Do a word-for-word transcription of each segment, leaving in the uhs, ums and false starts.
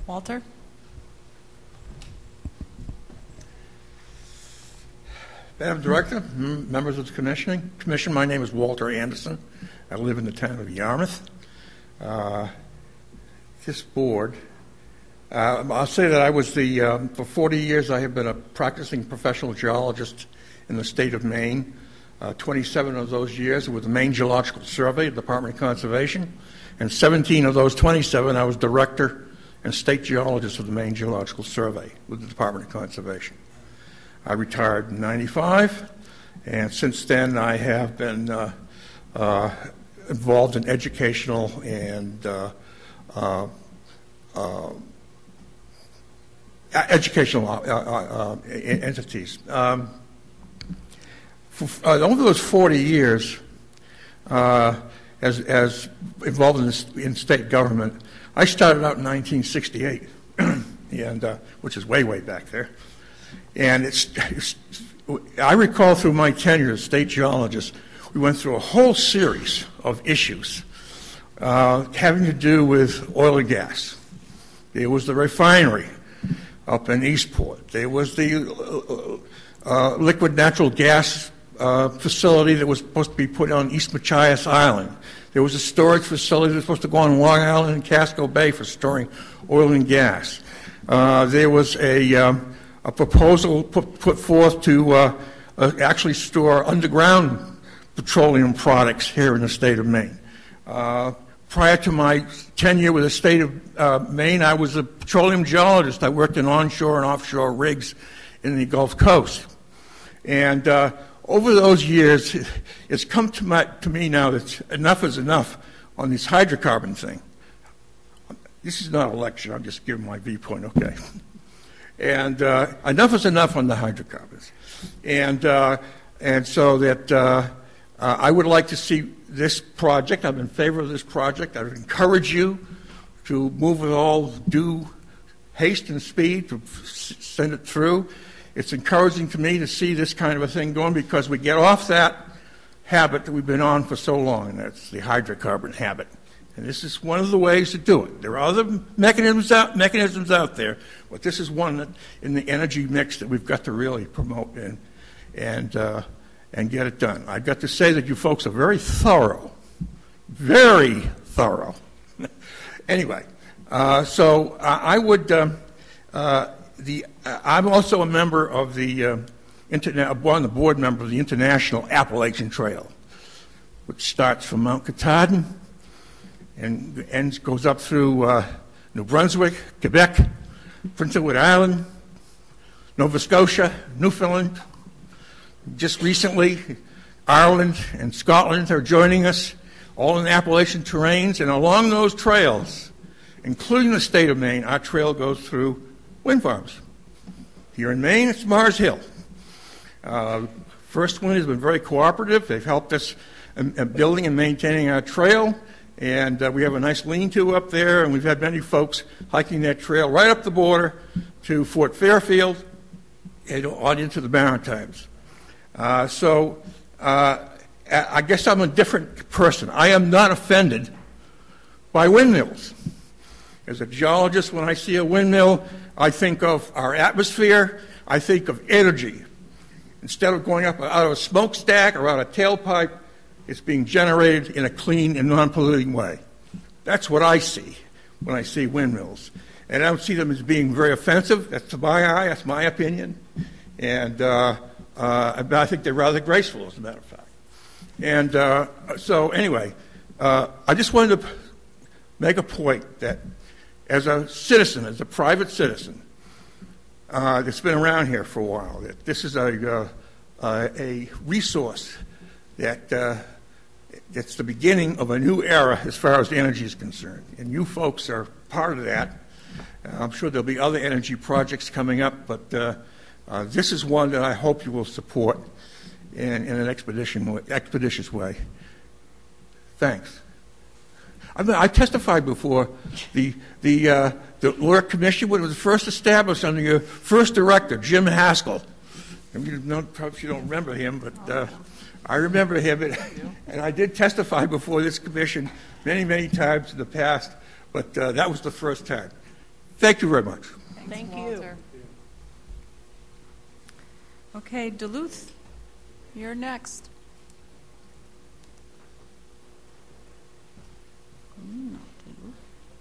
Walter? Madam Director, m- members of the commissioning, commission, my name is Walter Anderson. I live in the town of Yarmouth. Uh, this board, uh, I'll say that I was the, um, for forty years I have been a practicing professional geologist in the state of Maine. Uh, twenty-seven of those years with the Maine Geological Survey, the Department of Conservation, and seventeen of those twenty-seven I was director and state geologist of the Maine Geological Survey with the Department of Conservation. I retired in ninety-five, and since then I have been uh, uh, involved in educational and uh, uh, uh, educational uh, uh, uh, entities. Um, for, uh, over those forty years, uh, as, as involved in, this, in state government, I started out in nineteen sixty-eight, and uh, which is way, way back there. And it's, it's, I recall through my tenure as state geologist, we went through a whole series of issues uh, having to do with oil and gas. There was the refinery up in Eastport. There was the uh, uh, liquid natural gas uh, facility that was supposed to be put on East Machias Island. There was a storage facility that was supposed to go on Long Island and Casco Bay for storing oil and gas. Uh, there was a... Um, a proposal put, put forth to uh, uh, actually store underground petroleum products here in the state of Maine. Uh, prior to my tenure with the state of uh, Maine, I was a petroleum geologist. I worked in onshore and offshore rigs in the Gulf Coast. And uh, over those years, it's come to, my, to me now that enough is enough on this hydrocarbon thing. This is not a lecture. I'm just giving my viewpoint, okay? And uh, enough is enough on the hydrocarbons. And, uh, and so that uh, uh, I would like to see this project. I'm in favor of this project. I would encourage you to move with all due haste and speed to s- send it through. It's encouraging to me to see this kind of a thing going because we get off that habit that we've been on for so long, and that's the hydrocarbon habit. And this is one of the ways to do it. There are other mechanisms out, mechanisms out there, but this is one that in the energy mix that we've got to really promote and and uh, and get it done. I've got to say that you folks are very thorough, very thorough. Anyway, uh, so I, I would. Um, uh, the uh, I'm also a member of the uh, interna- one of the board member of the International Appalachian Trail, which starts from Mount Katahdin and ends, goes up through uh, New Brunswick, Quebec, Prince Edward Island, Nova Scotia, Newfoundland. Just recently, Ireland and Scotland are joining us, all in the Appalachian terrains, and along those trails, including the state of Maine, our trail goes through wind farms. Here in Maine, it's Mars Hill. Uh, First Wind has been very cooperative. They've helped us in, in building and maintaining our trail. And uh, we have a nice lean-to up there, and we've had many folks hiking that trail right up the border to Fort Fairfield and on into the Maritimes. Uh, so uh, I guess I'm a different person. I am not offended by windmills. As a geologist, when I see a windmill, I think of our atmosphere. I think of energy. Instead of going up out of a smokestack or out of a tailpipe, it's being generated in a clean and non-polluting way. That's what I see when I see windmills. And I don't see them as being very offensive. That's to my eye. That's my opinion. And uh, uh, I think they're rather graceful, as a matter of fact. And uh, so anyway, uh, I just wanted to make a point that as a citizen, as a private citizen, uh, that's been around here for a while, that this is a, uh, uh, a resource that uh, it's the beginning of a new era as far as energy is concerned. And you folks are part of that. Uh, I'm sure there'll be other energy projects coming up, but uh, uh, this is one that I hope you will support in, in an expedition, expeditious way. Thanks. I, mean, I testified before the the uh, the Lure Commission when it was first established under your first director, Jim Haskell. And you don't, perhaps you don't remember him, but uh, I remember him, and, and I did testify before this commission many, many times in the past, but uh, that was the first time. Thank you very much. Thanks, Thank Walter. you. Okay, Duluth, you're next. Mm, Duluth.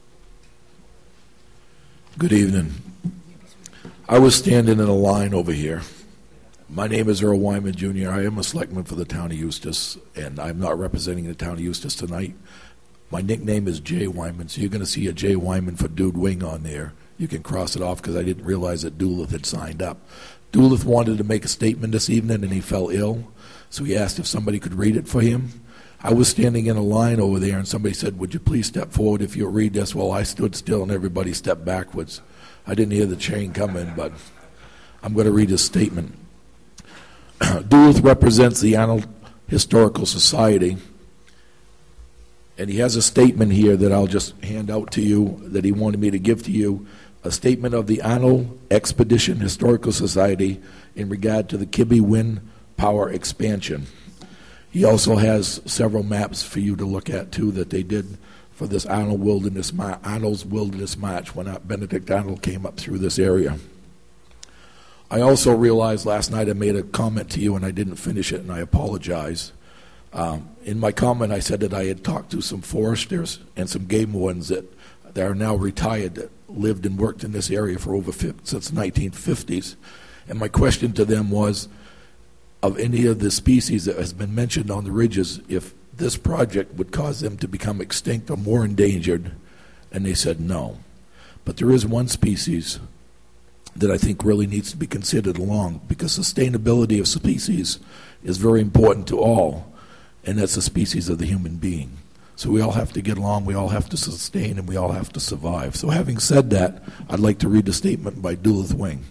Good evening. I was standing in a line over here. My name is Earl Wyman, Junior I am a selectman for the town of Eustis, and I'm not representing the town of Eustis tonight. My nickname is Jay Wyman, so you're going to see a Jay Wyman for Dude Wing on there. You can cross it off because I didn't realize that Duluth had signed up. Duluth wanted to make a statement this evening, and he fell ill, so he asked if somebody could read it for him. I was standing in a line over there, and somebody said, would you please step forward if you'll read this? Well, I stood still, and everybody stepped backwards. I didn't hear the chain coming, but I'm going to read his statement. Duluth represents the Arnold Historical Society, and he has a statement here that I'll just hand out to you that he wanted me to give to you, a statement of the Arnold Expedition Historical Society in regard to the Kibbe Wind Power Expansion. He also has several maps for you to look at, too, that they did for this Arnold Wilderness Mar- Arnold's Wilderness March when Benedict Arnold came up through this area. I also realized last night I made a comment to you and I didn't finish it, and I apologize. Um, in my comment, I said that I had talked to some foresters and some game wardens that, that are now retired that lived and worked in this area for over fifty, since the nineteen fifties. And my question to them was, of any of the species that has been mentioned on the ridges, if this project would cause them to become extinct or more endangered, and they said no. But there is one species that I think really needs to be considered along, because sustainability of species is very important to all, and that's the species of the human being. So we all have to get along, we all have to sustain, and we all have to survive. So having said that, I'd like to read a statement by Duluth Wing.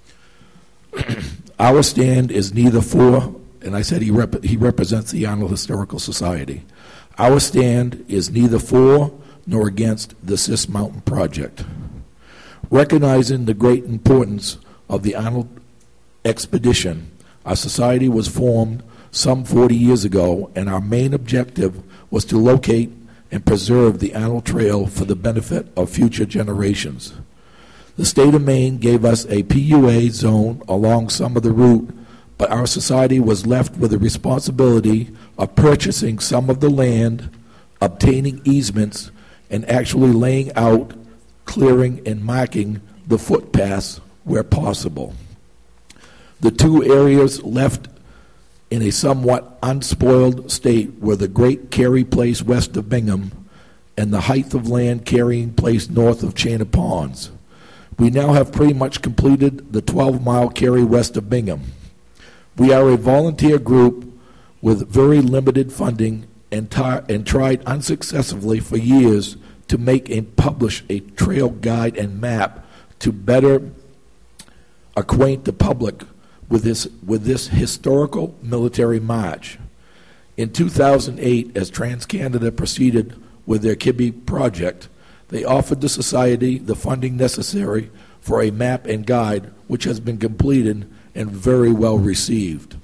Our stand is neither for, and I said he, rep- he represents the Arnold Historical Society. Our stand is neither for nor against the Sis Mountain Project. Recognizing the great importance of the Arnold expedition, our society was formed some forty years ago, and our main objective was to locate and preserve the Arnold Trail for the benefit of future generations. The state of Maine gave us a P U A zone along some of the route, but our society was left with the responsibility of purchasing some of the land, obtaining easements, and actually laying out, clearing, and marking the footpaths where possible. The two areas left in a somewhat unspoiled state were the Great Carry Place west of Bingham and the Height of Land Carrying Place north of Chain Ponds. We now have pretty much completed the twelve-mile carry west of Bingham. We are a volunteer group with very limited funding and, tar- and tried unsuccessfully for years to make and publish a trail guide and map to better acquaint the public with this, with this historical military march. In two thousand eight, as TransCanada proceeded with their Kibbe project, they offered the Society the funding necessary for a map and guide, which has been completed and very well received.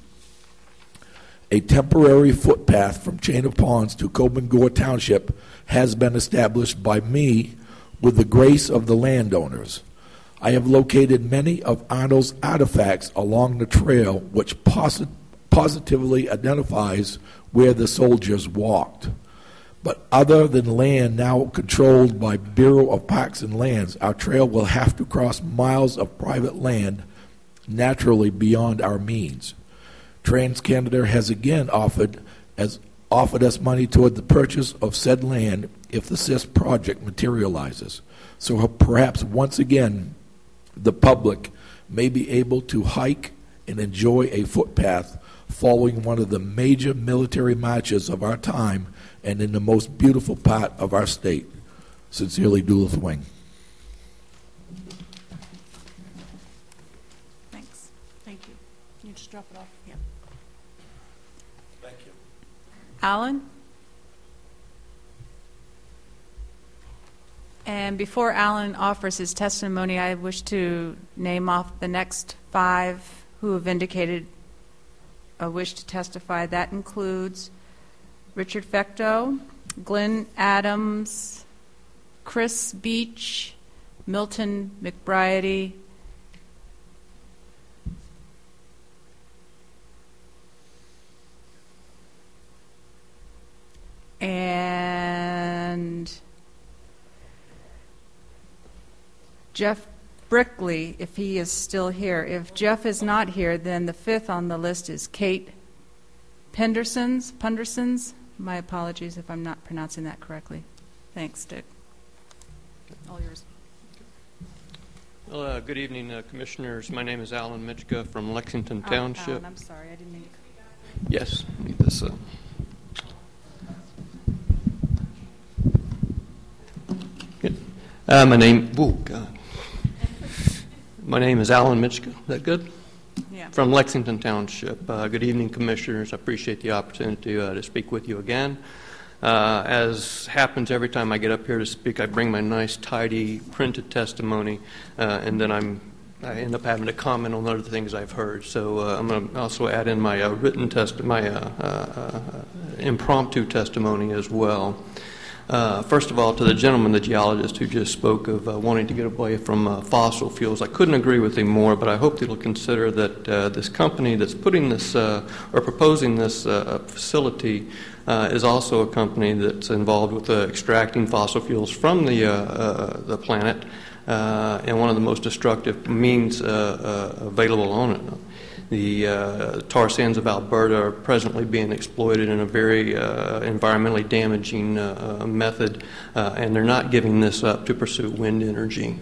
A temporary footpath from Chain of Ponds to Cobengore Township has been established by me with the grace of the landowners. I have located many of Arnold's artifacts along the trail, which posit- positively identifies where the soldiers walked. But other than land now controlled by Bureau of Parks and Lands, our trail will have to cross miles of private land naturally beyond our means. TransCanada has again offered as offered us money toward the purchase of said land if the C I S project materializes. So perhaps once again, the public may be able to hike and enjoy a footpath following one of the major military marches of our time and in the most beautiful part of our state. Sincerely, Duluth Wing. Thanks. Thank you. Can you just drop it off? Yeah. Thank you. Alan? And before Alan offers his testimony, I wish to name off the next five who have indicated a wish to testify. That includes Richard Fecto, Glenn Adams, Chris Beach, Milton McBriety, and Jeff Brickley, if he is still here. If Jeff is not here, then the fifth on the list is Kate Pendersons. Pundersons. My apologies if I'm not pronouncing that correctly. Thanks, Dick. All yours. Well, uh, good evening, uh, Commissioners. My name is Alan Mitchka from Lexington Oh, Township. Alan, I'm sorry, I didn't mean to. Yes, need this. Uh, good. Uh, my name. Oh God. My name is Alan Mitchka. Is that good? Yeah. From Lexington Township. Uh, good evening, Commissioners. I appreciate the opportunity uh, to speak with you again. Uh, as happens every time I get up here to speak, I bring my nice, tidy, printed testimony, uh, and then I'm, I end up having to comment on other things I've heard. So uh, I'm going to also add in my uh, written test, my uh, uh, uh, impromptu testimony as well. Uh, first of all, to the gentleman, the geologist, who just spoke of uh, wanting to get away from uh, fossil fuels, I couldn't agree with him more, but I hope that he'll consider that uh, this company that's putting this uh, or proposing this uh, facility uh, is also a company that's involved with uh, extracting fossil fuels from the, uh, uh, the planet uh, and one of the most destructive means uh, uh, available on it. The uh, tar sands of Alberta are presently being exploited in a very uh, environmentally damaging uh, method, uh, and they're not giving this up to pursue wind energy.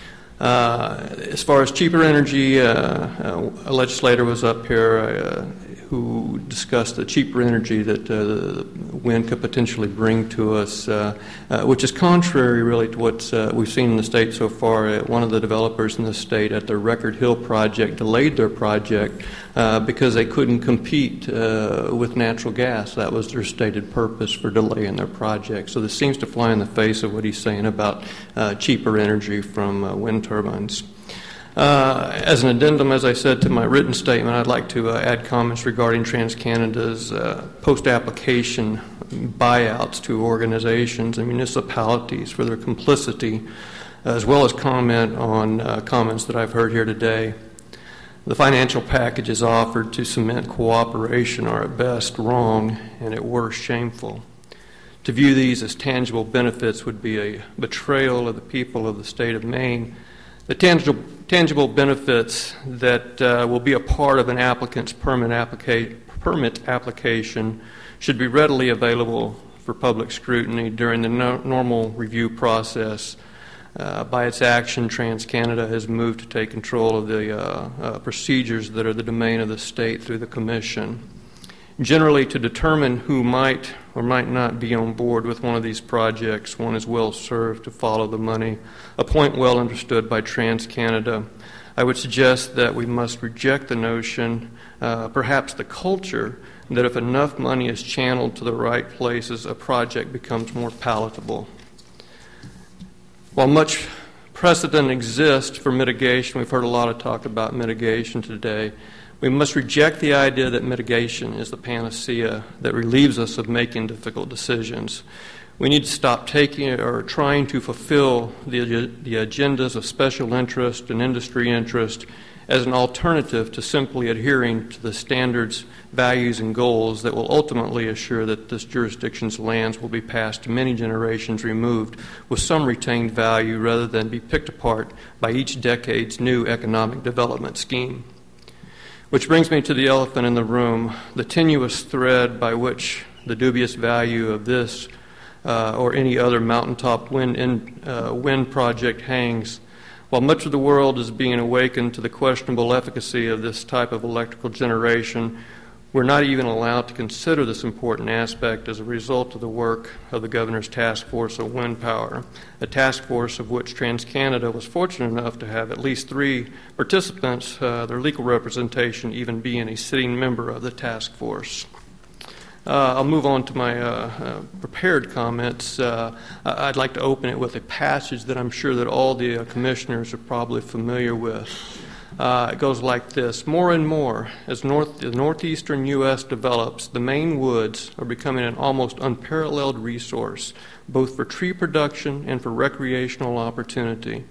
Uh, as far as cheaper energy, uh, uh, a legislator was up here uh, who discussed the cheaper energy that uh, wind could potentially bring to us, uh, uh, which is contrary really to what uh, we've seen in the state so far. Uh, one of the developers in the state at their Record Hill project delayed their project uh, because they couldn't compete uh, with natural gas. That was their stated purpose for delaying their project. So this seems to fly in the face of what he's saying about uh, cheaper energy from uh, wind turbines. Uh, as an addendum, as I said to my written statement, I'd like to uh, add comments regarding TransCanada's uh, post-application buyouts to organizations and municipalities for their complicity, as well as comment on uh, comments that I've heard here today. The financial packages offered to cement cooperation are at best wrong and at worst shameful. To view these as tangible benefits would be a betrayal of the people of the state of Maine. The tangible, tangible benefits that uh, will be a part of an applicant's permit, applica- permit application should be readily available for public scrutiny during the no- normal review process. Uh, by its action, TransCanada has moved to take control of the uh, uh, procedures that are the domain of the state through the Commission. Generally, to determine who might or might not be on board with one of these projects, one is well served to follow the money, a point well understood by TransCanada. I would suggest that we must reject the notion, uh, perhaps the culture, that if enough money is channeled to the right places, a project becomes more palatable. While much precedent exists for mitigation, we've heard a lot of talk about mitigation today, we must reject the idea that mitigation is the panacea that relieves us of making difficult decisions. We need to stop taking or trying to fulfill the, the agendas of special interest and industry interest as an alternative to simply adhering to the standards, values, and goals that will ultimately assure that this jurisdiction's lands will be passed to many generations removed with some retained value rather than be picked apart by each decade's new economic development scheme. Which brings me to the elephant in the room, the tenuous thread by which the dubious value of this uh, or any other mountaintop wind, in, uh, wind project hangs. While much of the world is being awakened to the questionable efficacy of this type of electrical generation, we're not even allowed to consider this important aspect as a result of the work of the Governor's Task Force on Wind Power, a task force of which TransCanada was fortunate enough to have at least three participants, uh, their legal representation even being a sitting member of the task force. Uh, I'll move on to my uh, uh, prepared comments. Uh, I'd like to open it with a passage that I'm sure that all the uh, commissioners are probably familiar with. Uh, it goes like this. More and more, as north, the northeastern U S develops, the Maine woods are becoming an almost unparalleled resource, both for tree production and for recreational opportunity.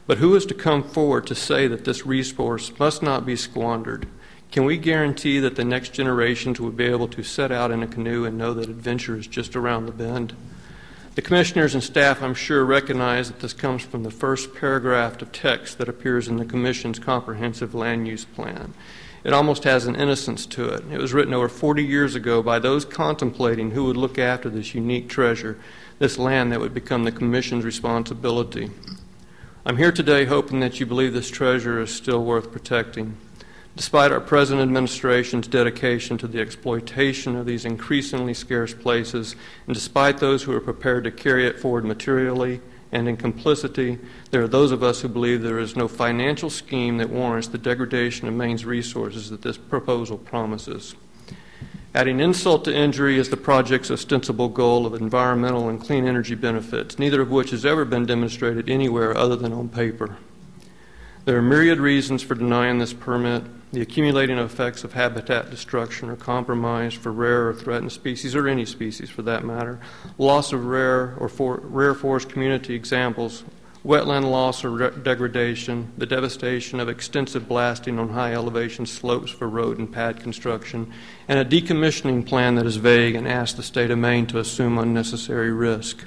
But who is to come forward to say that this resource must not be squandered? Can we guarantee that the next generations will be able to set out in a canoe and know that adventure is just around the bend? The commissioners and staff, I'm sure, recognize that this comes from the first paragraph of text that appears in the Commission's comprehensive land use plan. It almost has an innocence to it. It was written over forty years ago by those contemplating who would look after this unique treasure, this land that would become the Commission's responsibility. I'm here today hoping that you believe this treasure is still worth protecting. Despite our present administration's dedication to the exploitation of these increasingly scarce places, and despite those who are prepared to carry it forward materially and in complicity, there are those of us who believe there is no financial scheme that warrants the degradation of Maine's resources that this proposal promises. Adding insult to injury is the project's ostensible goal of environmental and clean energy benefits, neither of which has ever been demonstrated anywhere other than on paper. There are myriad reasons for denying this permit. The accumulating effects of habitat destruction or compromise for rare or threatened species, or any species for that matter, loss of rare or for, rare forest community examples, wetland loss or re- degradation, the devastation of extensive blasting on high elevation slopes for road and pad construction, and a decommissioning plan that is vague and asks the state of Maine to assume unnecessary risk.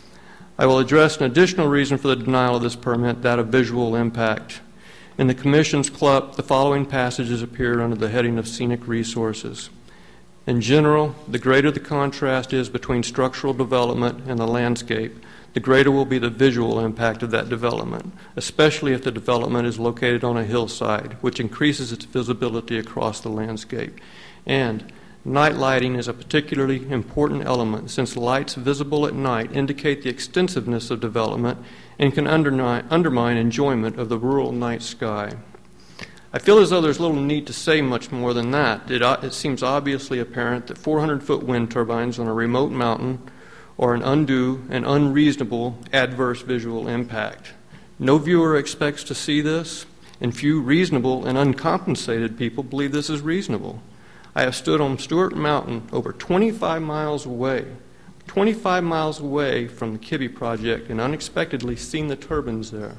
I will address an additional reason for the denial of this permit, that of visual impact. In the Commission's club, the following passages appear under the heading of scenic resources. In general, the greater the contrast is between structural development and the landscape, the greater will be the visual impact of that development, especially if the development is located on a hillside, which increases its visibility across the landscape. And night lighting is a particularly important element, since lights visible at night indicate the extensiveness of development and can undermine, undermine enjoyment of the rural night sky. I feel as though there's little need to say much more than that. It, it seems obviously apparent that four hundred foot wind turbines on a remote mountain are an undue and unreasonable adverse visual impact. No viewer expects to see this, and few reasonable and uncompensated people believe this is reasonable. I have stood on Stewart Mountain over twenty-five miles away, twenty-five miles away from the Kibbe project, and unexpectedly seen the turbines there.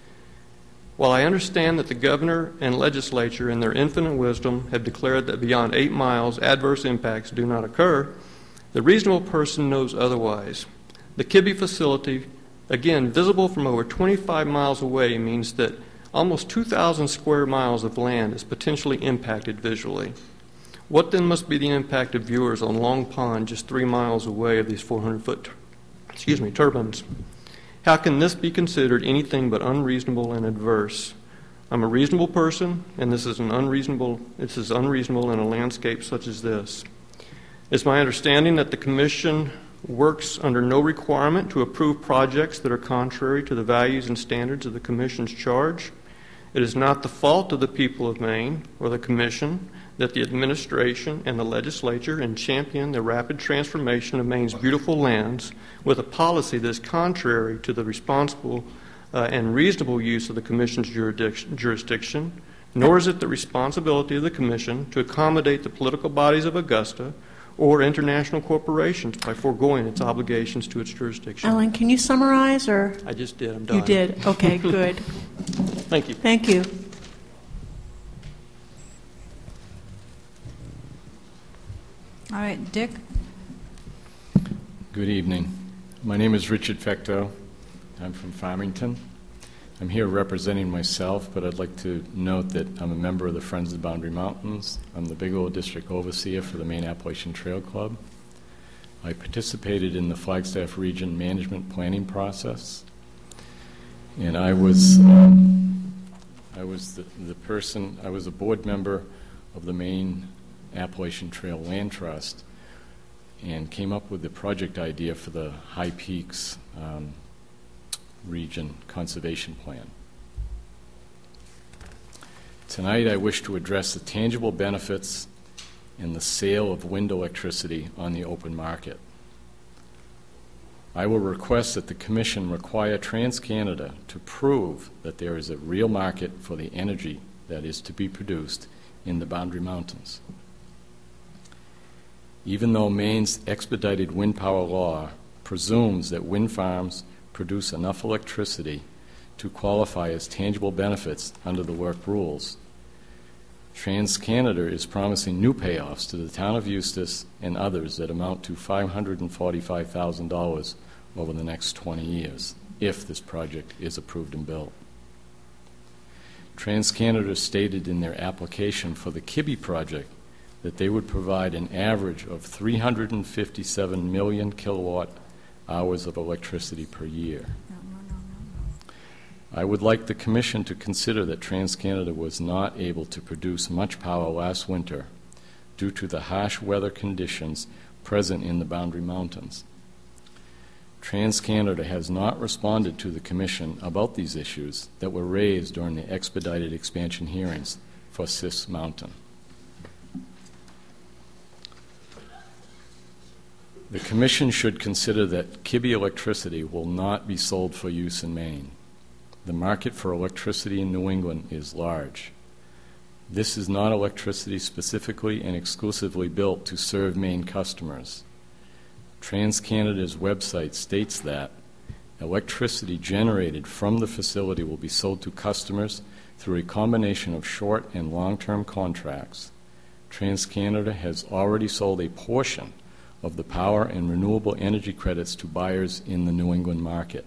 While I understand that the governor and legislature, in their infinite wisdom, have declared that beyond eight miles adverse impacts do not occur, the reasonable person knows otherwise. The Kibbe facility, again visible from over twenty-five miles away, means that almost two thousand square miles of land is potentially impacted visually. What then must be the impact of viewers on Long Pond, just three miles away of these four hundred foot, excuse me, turbines? How can this be considered anything but unreasonable and adverse? I'm a reasonable person, and this is an unreasonable. This is unreasonable in a landscape such as this. It's my understanding that the Commission works under no requirement to approve projects that are contrary to the values and standards of the Commission's charge. It is not the fault of the people of Maine or the Commission that the administration and the legislature champion the rapid transformation of Maine's beautiful lands with a policy that is contrary to the responsible uh, and reasonable use of the Commission's jurisdiction, jurisdiction, nor is it the responsibility of the Commission to accommodate the political bodies of Augusta or international corporations by foregoing its obligations to its jurisdiction. Alan, can you summarize, or? I just did. I'm done. You did. Okay, good. Thank you. Thank you. All right, Dick. Good evening. My name is Richard Fecto. I'm from Farmington. I'm here representing myself, but I'd like to note that I'm a member of the Friends of the Boundary Mountains. I'm the Bigelow District Overseer for the Maine Appalachian Trail Club. I participated in the Flagstaff Region Management Planning process, and I was um, I was the, the person, I was a board member of the Maine Appalachian Trail Land Trust, and came up with the project idea for the High Peaks um, Region Conservation Plan. Tonight I wish to address the tangible benefits in the sale of wind electricity on the open market. I will request that the Commission require TransCanada to prove that there is a real market for the energy that is to be produced in the Boundary Mountains. Even though Maine's expedited wind power law presumes that wind farms produce enough electricity to qualify as tangible benefits under the work rules. TransCanada is promising new payoffs to the town of Eustis and others that amount to five hundred forty-five thousand dollars over the next twenty years, if this project is approved and built. TransCanada stated in their application for the Kibbe project that they would provide an average of three hundred fifty-seven million kilowatt hours of electricity per year. I would like the Commission to consider that TransCanada was not able to produce much power last winter due to the harsh weather conditions present in the Boundary Mountains. TransCanada has not responded to the Commission about these issues that were raised during the expedited expansion hearings for Sis Mountain. The Commission should consider that Kibbe electricity will not be sold for use in Maine. The market for electricity in New England is large. This is not electricity specifically and exclusively built to serve Maine customers. TransCanada's website states that electricity generated from the facility will be sold to customers through a combination of short and long-term contracts. TransCanada has already sold a portion of the power and renewable energy credits to buyers in the New England market.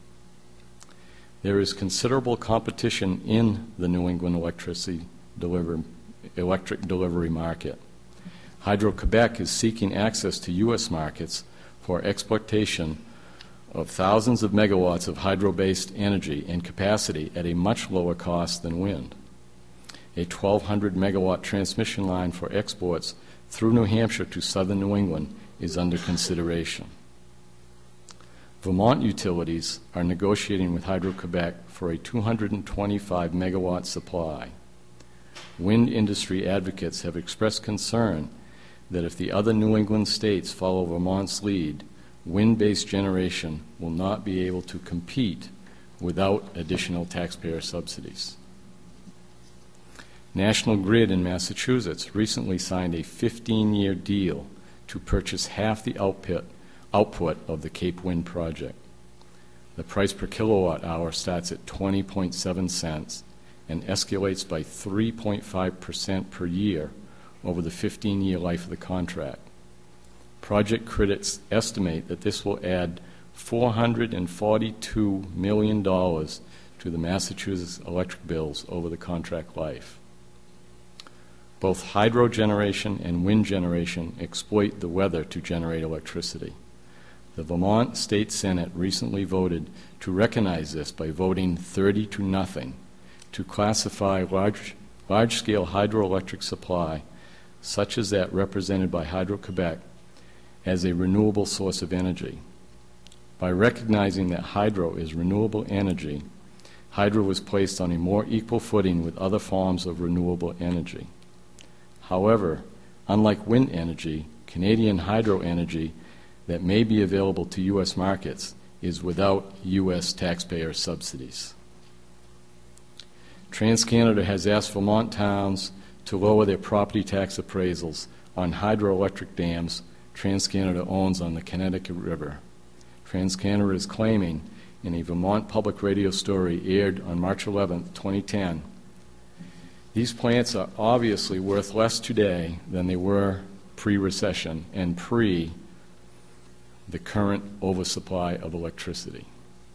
There is considerable competition in the New England electricity deliver, electric delivery market. Hydro-Quebec is seeking access to U S markets for exploitation of thousands of megawatts of hydro-based energy and capacity at a much lower cost than wind. A twelve hundred megawatt transmission line for exports through New Hampshire to southern New England is under consideration. Vermont utilities are negotiating with Hydro-Quebec for a two hundred twenty-five megawatt supply. Wind industry advocates have expressed concern that if the other New England states follow Vermont's lead, wind-based generation will not be able to compete without additional taxpayer subsidies. National Grid in Massachusetts recently signed a fifteen-year deal to purchase half the output output of the Cape Wind project. The price per kilowatt hour starts at twenty point seven cents and escalates by three point five percent per year over the fifteen-year life of the contract. Project critics estimate that this will add four hundred forty-two million dollars to the Massachusetts electric bills over the contract life. Both hydro generation and wind generation exploit the weather to generate electricity. The Vermont State Senate recently voted to recognize this by voting thirty to nothing to classify large, large-scale hydroelectric supply, such as that represented by Hydro-Quebec, as a renewable source of energy. By recognizing that hydro is renewable energy, hydro was placed on a more equal footing with other forms of renewable energy. However, unlike wind energy, Canadian hydro energy that may be available to U S markets is without U S taxpayer subsidies. TransCanada has asked Vermont towns to lower their property tax appraisals on hydroelectric dams TransCanada owns on the Connecticut River. TransCanada is claiming in a Vermont Public Radio story aired on March eleventh, twenty ten, these plants are obviously worth less today than they were pre-recession and pre the current oversupply of electricity.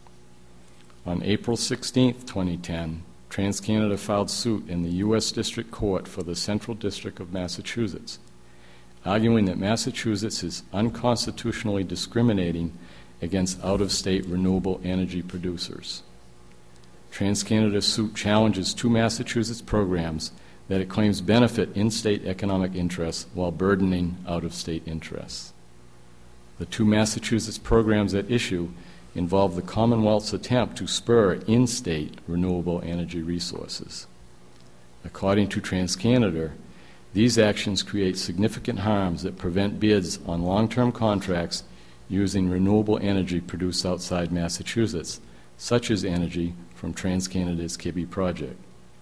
On April sixteenth, twenty ten, TransCanada filed suit in the U S District Court for the Central District of Massachusetts, arguing that Massachusetts is unconstitutionally discriminating against out-of-state renewable energy producers. TransCanada's suit challenges two Massachusetts programs that it claims benefit in-state economic interests while burdening out-of-state interests. The two Massachusetts programs at issue involve the Commonwealth's attempt to spur in-state renewable energy resources. According to TransCanada, these actions create significant harms that prevent bids on long-term contracts using renewable energy produced outside Massachusetts, such as energy from TransCanada's Kibbe project.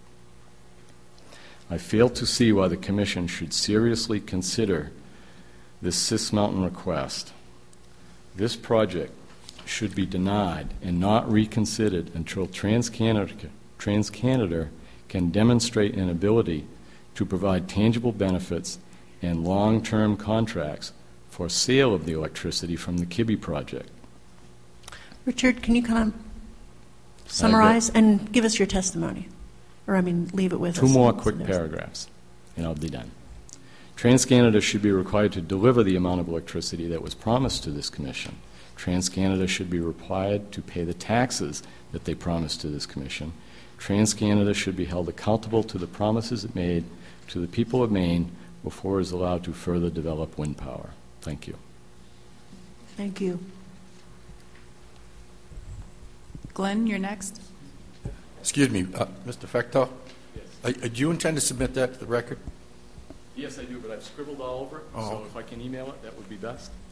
I fail to see why the Commission should seriously consider this Sis Mountain request. This project should be denied and not reconsidered until TransCanada, TransCanada can demonstrate an ability to provide tangible benefits and long-term contracts for sale of the electricity from the Kibbe project. Richard, can you kind of summarize and give us your testimony? Or, I mean, leave it with us. Two more quick paragraphs, and I'll be done. TransCanada should be required to deliver the amount of electricity that was promised to this commission. TransCanada should be required to pay the taxes that they promised to this commission. TransCanada should be held accountable to the promises it made to the people of Maine before it is allowed to further develop wind power. Thank you. Thank you. Glenn, you're next. Excuse me, uh, Mister Fecto? Yes. Uh, do you intend to submit that to the record? Yes, I do, but I've scribbled all over it, Oh. so if I can email it, that would be best.